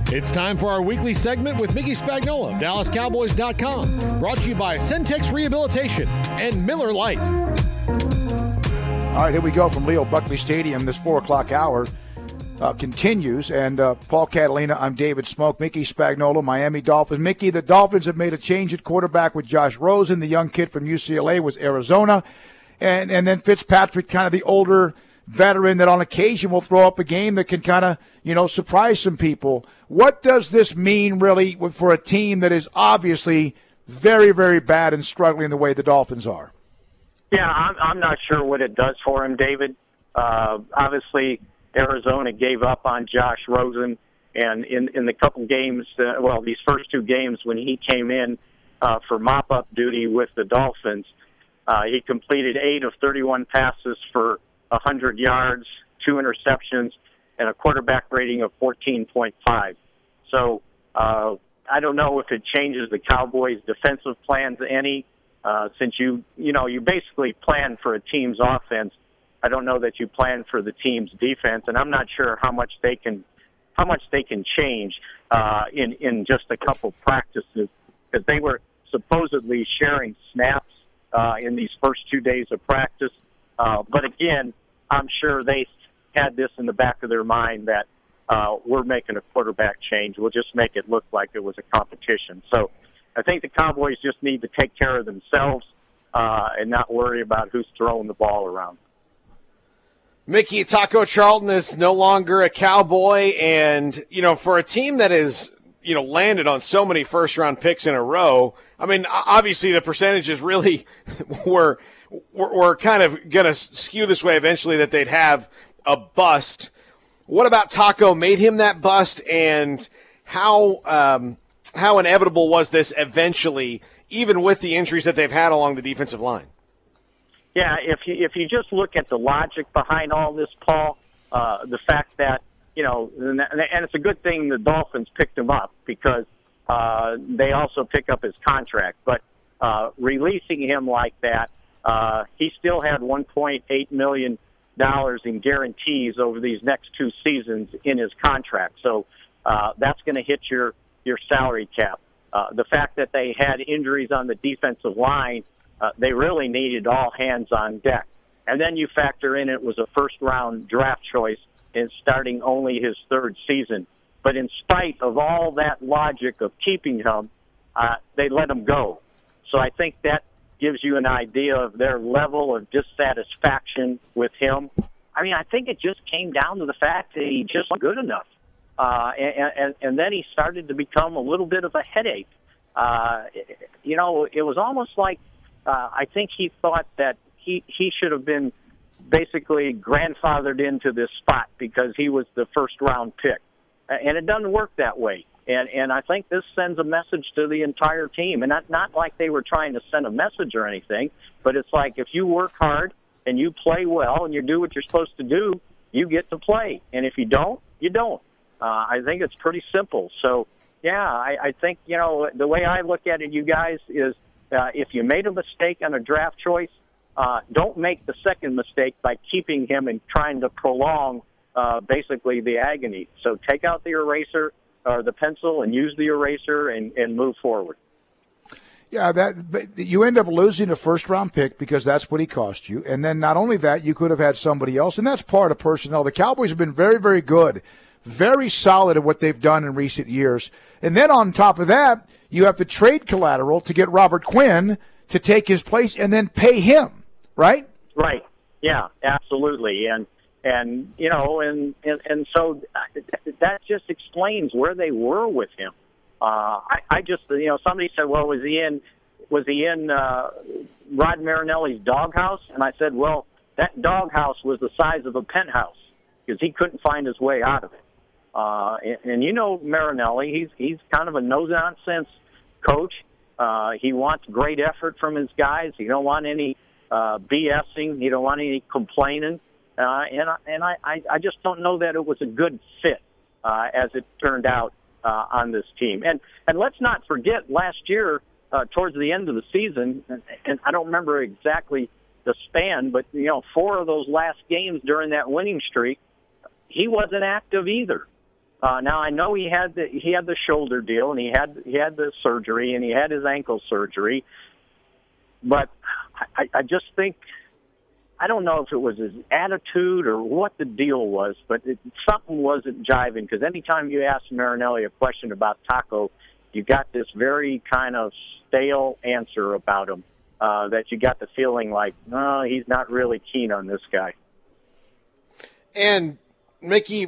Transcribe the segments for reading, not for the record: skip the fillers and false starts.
It's time for our weekly segment with Mickey Spagnola of DallasCowboys.com. Brought to you by Centex Rehabilitation and Miller Lite. All right, here we go from Leo Buckley Stadium. This 4 o'clock hour continues. And Paul Catalina, I'm David Smoke. Mickey Spagnola, Miami Dolphins. Mickey, the Dolphins have made a change at quarterback with Josh Rosen. The young kid from UCLA was Arizona. And then Fitzpatrick, kind of the older veteran that on occasion will throw up a game that can kind of, surprise some people. What does this mean really for a team that is obviously very, very bad and struggling the way the Dolphins are? Yeah, I'm not sure what it does for him, David. Obviously, Arizona gave up on Josh Rosen, and in the couple games, these first 2 games when he came in for mop-up duty with the Dolphins, he completed 8 of 31 passes for 100 yards, 2 interceptions, and a quarterback rating of 14.5. So I don't know if it changes the Cowboys' defensive plans any, since you basically plan for a team's offense. I don't know that you plan for the team's defense, and I'm not sure how much they can change in just a couple practices, because they were supposedly sharing snaps in these first 2 days of practice. But again, I'm sure they had this in the back of their mind that we're making a quarterback change. We'll just make it look like it was a competition. So I think the Cowboys just need to take care of themselves and not worry about who's throwing the ball around. Mickey, Taco Charlton is no longer a Cowboy, and, for a team that is, landed on so many first-round picks in a row, I mean, obviously the percentages really were kind of going to skew this way eventually, that they'd have a bust. What about Taco made him that bust, and how inevitable was this eventually, even with the injuries that they've had along the defensive line? Yeah, if you just look at the logic behind all this, Paul, the fact that, and it's a good thing the Dolphins picked him up, because they also pick up his contract. But releasing him like that, he still had $1.8 million in guarantees over these next 2 seasons in his contract. So that's going to hit your salary cap. The fact that they had injuries on the defensive line, they really needed all hands on deck. And then you factor in it was a first-round draft choice and starting only his 3rd season. But in spite of all that logic of keeping him, they let him go. So I think that gives you an idea of their level of dissatisfaction with him. I mean, I think it just came down to the fact that he just wasn't good enough. And then he started to become a little bit of a headache. It was almost like I think he thought that he should have been basically grandfathered into this spot because he was the first-round pick. And it doesn't work that way. And I think this sends a message to the entire team. And not like they were trying to send a message or anything, but it's like if you work hard and you play well and you do what you're supposed to do, you get to play. And if you don't, you don't. I think it's pretty simple. So, yeah, I think, the way I look at it, you guys, is if you made a mistake on a draft choice, don't make the second mistake by keeping him and trying to prolong basically the agony. So take out the eraser or the pencil and use the eraser and move forward. Yeah, but you end up losing a first-round pick because that's what he cost you. And then not only that, you could have had somebody else, and that's part of personnel. The Cowboys have been very, very good, very solid at what they've done in recent years. And then on top of that, you have to trade collateral to get Robert Quinn to take his place and then pay him, right? Right. Yeah, absolutely. And so that just explains where they were with him. I just, somebody said, well, was he in Rod Marinelli's doghouse? And I said, well, that doghouse was the size of a penthouse because he couldn't find his way out of it. And Marinelli, he's kind of a no-nonsense coach. He wants great effort from his guys. He don't want any BSing. He don't want any complaining. And I just don't know that it was a good fit as it turned out on this team. And let's not forget last year, towards the end of the season, and I don't remember exactly the span, but 4 of those last games during that winning streak, he wasn't active either. Now I know he had the shoulder deal, and he had the surgery, and he had his ankle surgery. But I just think, I don't know if it was his attitude or what the deal was, but something wasn't jiving, because anytime you ask Marinelli a question about Taco, you got this very kind of stale answer about him, that you got the feeling like, no, he's not really keen on this guy. And Mickey,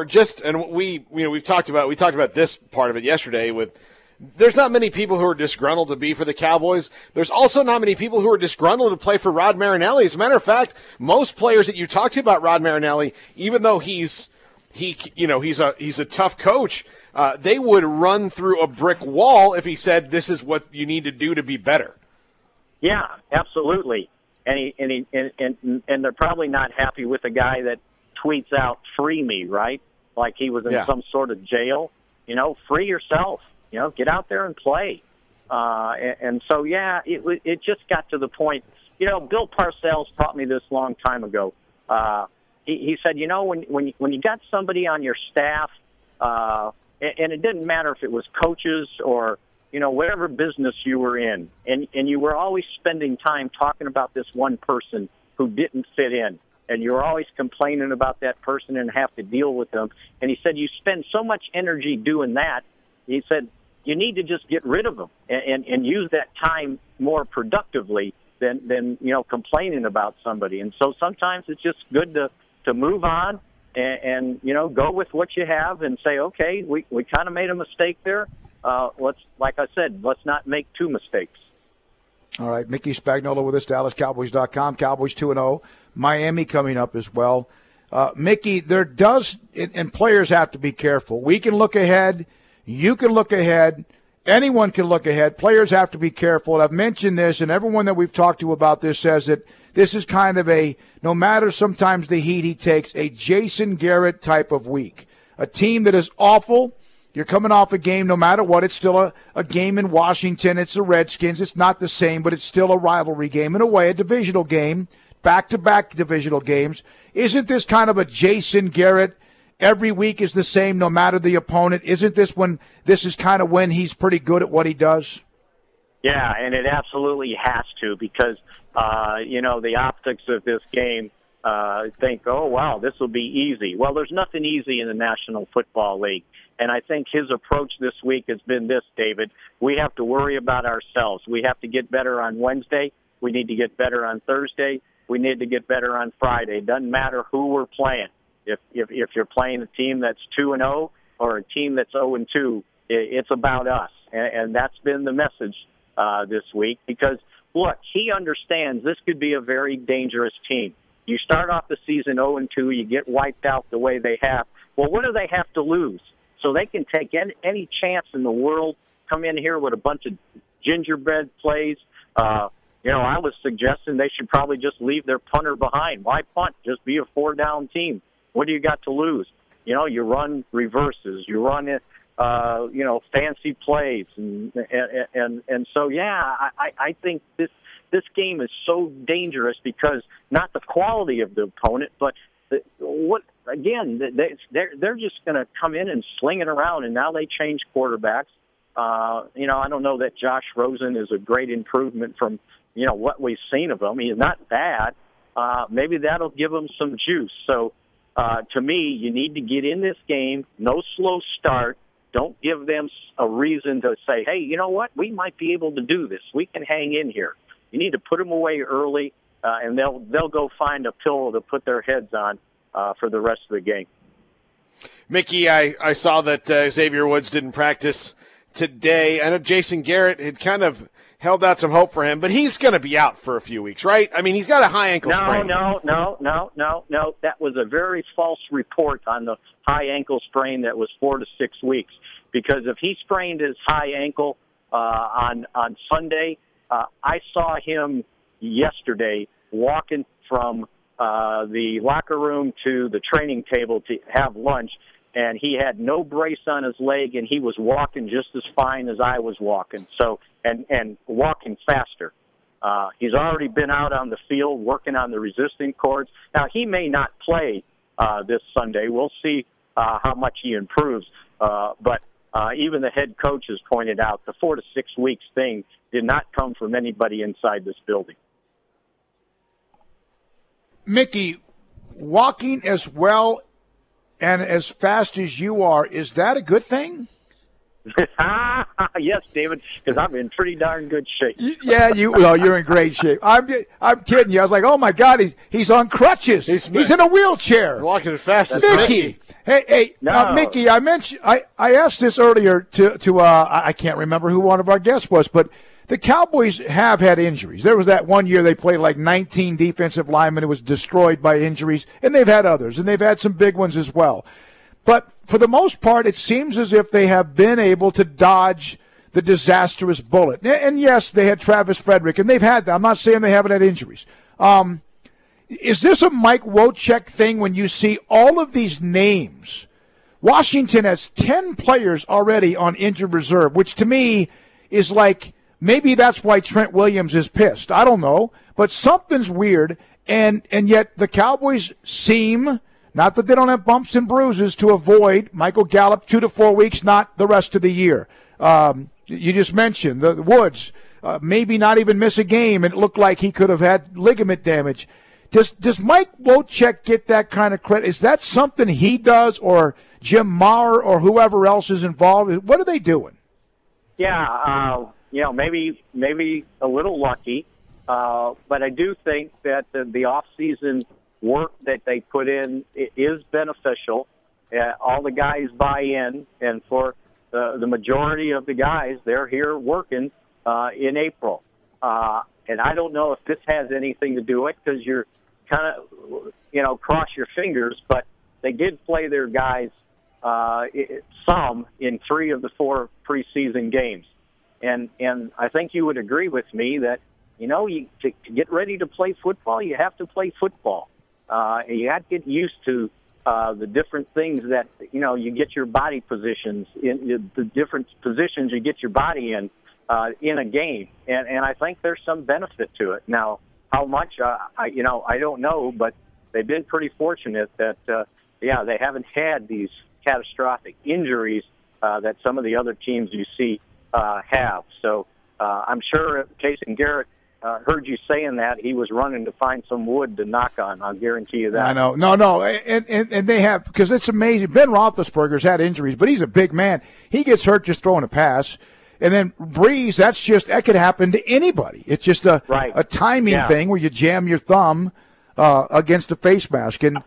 we've talked about this part of it yesterday with, there's not many people who are disgruntled to be for the Cowboys. There's also not many people who are disgruntled to play for Rod Marinelli. As a matter of fact, most players that you talk to about Rod Marinelli, even though he's a tough coach, they would run through a brick wall if he said, this is what you need to do to be better. Yeah, absolutely. And they're probably not happy with a guy that tweets out, "Free me," right? Like he was in some sort of jail. Free yourself. Get out there and play. And so, it just got to the point. Bill Parcells taught me this a long time ago. He said, when you got somebody on your staff, and it didn't matter if it was coaches or, whatever business you were in, and you were always spending time talking about this one person who didn't fit in, and you're always complaining about that person and have to deal with them. And he said, you spend so much energy doing that. He said, you need to just get rid of them and use that time more productively than complaining about somebody. And so sometimes it's just good to move on and go with what you have and say, okay, we kind of made a mistake there. Like I said, let's not make two mistakes. All right, Mickey Spagnola with us, DallasCowboys.com. Cowboys 2-0. Miami coming up as well. Mickey, and players have to be careful. We can look ahead. You can look ahead. Anyone can look ahead. Players have to be careful. And I've mentioned this, and everyone that we've talked to about this says that this is kind of no matter sometimes the heat he takes, a Jason Garrett type of week. A team that is awful. You're coming off a game, no matter what. It's still a game in Washington. It's the Redskins. It's not the same, but it's still a rivalry game in a way, a divisional game, back-to-back divisional games. Isn't this kind of a Jason Garrett? Every week is the same, no matter the opponent. Isn't this is kind of when he's pretty good at what he does? Yeah, and it absolutely has to, because the optics of this game think, oh wow, this will be easy. Well, there's nothing easy in the National Football League, and I think his approach this week has been this, David. We have to worry about ourselves. We have to get better on Wednesday. We need to get better on Thursday. We need to get better on Friday. It doesn't matter who we're playing. If you're playing a team that's 2-0 or a team that's 0-2, it's about us, and that's been the message this week. Because look, he understands this could be a very dangerous team. You start off the season 0-2, you get wiped out the way they have. Well, what do they have to lose? So they can take any chance in the world, come in here with a bunch of gingerbread plays. I was suggesting they should probably just leave their punter behind. Why punt? Just be a 4-down team. What do you got to lose? You run reverses, you run fancy plays, and so I think this game is so dangerous because not the quality of the opponent, but they're just going to come in and sling it around, and now they change quarterbacks. I don't know that Josh Rosen is a great improvement from what we've seen of him. He's not bad. Maybe that'll give him some juice. So. To me, you need to get in this game, no slow start. Don't give them a reason to say, hey, you know what, we might be able to do this. We can hang in here. You need to put them away early, and they'll go find a pillow to put their heads on for the rest of the game. Mickey, I saw that Xavier Woods didn't practice today. I know Jason Garrett had kind of held out some hope for him, but he's going to be out for a few weeks, right? I mean, he's got a high ankle sprain. No. That was a very false report on the high ankle sprain that was 4 to 6 weeks. Because if he sprained his high ankle on Sunday, I saw him yesterday walking from the locker room to the training table to have lunch, and he had no brace on his leg, and he was walking just as fine as I was walking. So, and walking faster. He's already been out on the field working on the resistant cords. Now, he may not play this Sunday. We'll see how much he improves. But even the head coach has pointed out the 4 to 6 weeks thing did not come from anybody inside this building. Mickey, walking as well and as fast as you are, is that a good thing? Yes, David, because I'm in pretty darn good shape. Yeah, you're in great shape. I'm kidding you. I was like, oh my God, he's on crutches. He's in a wheelchair. Walking as fast as Mickey. Hey, No. Mickey. I mentioned I asked this earlier to I can't remember who one of our guests was, but the Cowboys have had injuries. There was that one year they played like 19 defensive linemen. It was destroyed by injuries, and they've had others, and they've had some big ones as well. But for the most part, it seems as if they have been able to dodge the disastrous bullet. And yes, they had Travis Frederick, and they've had that. I'm not saying they haven't had injuries. Is this a Mike Wojcik thing when you see all of these names? Washington has 10 players already on injured reserve, which to me is like maybe that's why Trent Williams is pissed. I don't know. But something's weird, and yet the Cowboys seem – not that they don't have bumps and bruises to avoid Michael Gallup 2 to 4 weeks, not the rest of the year. You just mentioned the Woods, maybe not even miss a game. It looked like he could have had ligament damage. Does Mike Wojcik get that kind of credit? Is that something he does, or Jim Maurer, or whoever else is involved? What are they doing? Yeah, maybe a little lucky, but I do think that the off-season work that they put in is beneficial. All the guys buy in, and for the majority of the guys, they're here working in April. And I don't know if this has anything to do with it, because you're kind of, cross your fingers, but they did play their guys some in 3 of the 4 preseason games. And I think you would agree with me that, to get ready to play football, you have to play football. You have to get used to the different things that, you get your body positions, in the different positions you get your body in a game. And I think there's some benefit to it. Now, how much, I don't know, but they've been pretty fortunate that, they haven't had these catastrophic injuries that some of the other teams you see have. So I'm sure Jason Garrett heard you saying that, he was running to find some wood to knock on. I'll guarantee you that. I know. No. And they have, because it's amazing. Ben Roethlisberger's had injuries, but he's a big man. He gets hurt just throwing a pass. And then Breeze, that could happen to anybody. It's just a timing thing where you jam your thumb against a face mask. And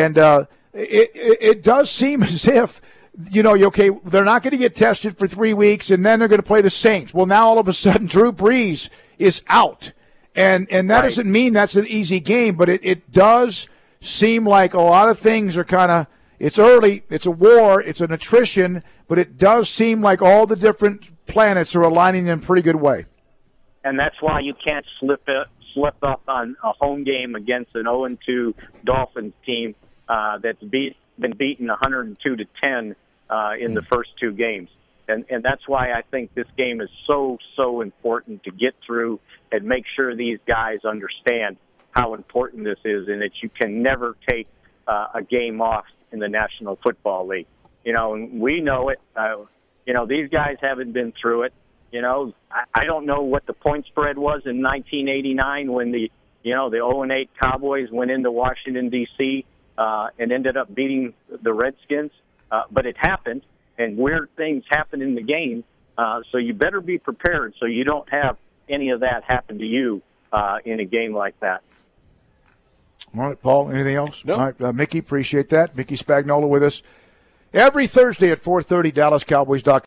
it does seem as if, they're not going to get tested for 3 weeks, and then they're going to play the Saints. Well, now all of a sudden Drew Brees is out. And that doesn't mean that's an easy game, but it does seem like a lot of things are kind of, it's early, it's a war, it's an attrition, but it does seem like all the different planets are aligning in a pretty good way. And that's why you can't slip up on a home game against an 0-2 Dolphins team that's been beaten 102-10 in the first 2 games. And that's why I think this game is so important to get through and make sure these guys understand how important this is, and that you can never take a game off in the National Football League. And we know it. These guys haven't been through it. I don't know what the point spread was in 1989 when the 0-8 Cowboys went into Washington, D.C., and ended up beating the Redskins. But it happened, and weird things happen in the game. So you better be prepared so you don't have any of that happen to you in a game like that. All right, Paul, anything else? No. All right, Mickey, appreciate that. Mickey Spagnola with us every Thursday at 4:30, DallasCowboys.com.